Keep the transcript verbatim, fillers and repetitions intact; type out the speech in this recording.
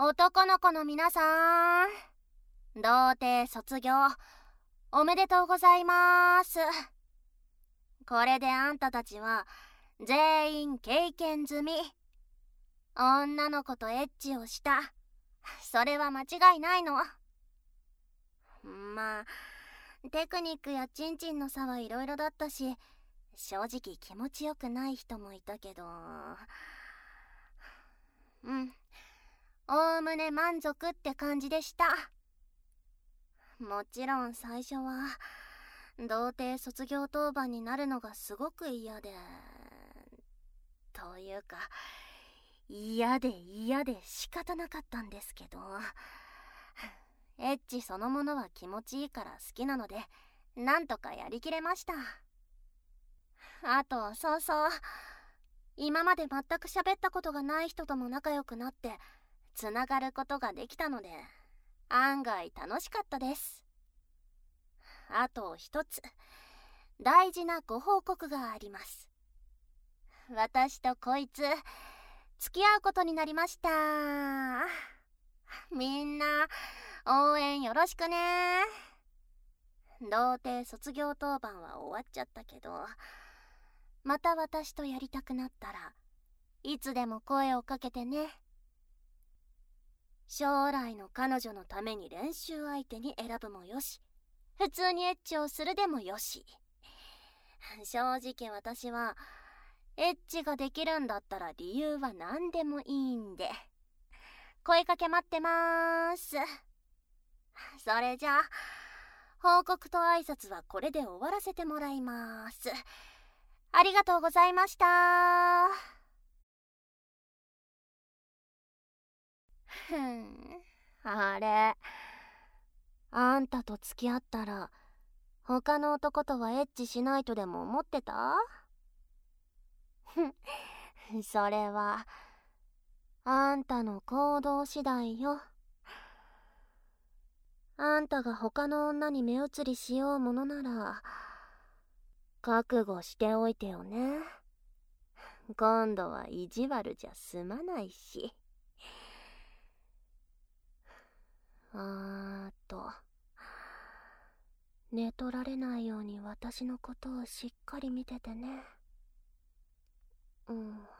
男の子の皆さん、童貞卒業おめでとうございます。これであんたたちは全員経験済み。女の子とエッチをした、それは間違いないの。まあテクニックやチンチンの差はいろいろだったし、正直気持ちよくない人もいたけど、うんおおむね満足って感じでした。もちろん最初は童貞卒業当番になるのがすごく嫌で、というか嫌で嫌で仕方なかったんですけど、エッチそのものは気持ちいいから好きなので、なんとかやりきれました。あとそうそう、今まで全く喋ったことがない人とも仲良くなってつながることができたので、案外楽しかったです。あと一つ大事なご報告があります。私とこいつ付き合うことになりました。みんな応援よろしくね。童貞卒業当番は終わっちゃったけど、また私とやりたくなったらいつでも声をかけてね。将来の彼女のために練習相手に選ぶもよし、普通にエッチをするでもよし。正直私はエッチができるんだったら理由は何でもいいんで、声かけ待ってまーす。それじゃあ報告と挨拶はこれで終わらせてもらいます。ありがとうございました。ふん、あれ、あんたと付き合ったら他の男とはエッチしないとでも思ってた？それはあんたの行動次第よ。あんたが他の女に目移りしようものなら覚悟しておいてよね。今度は意地悪じゃ済まないし。あーっと寝取られないように私のことをしっかり見ててね。うん。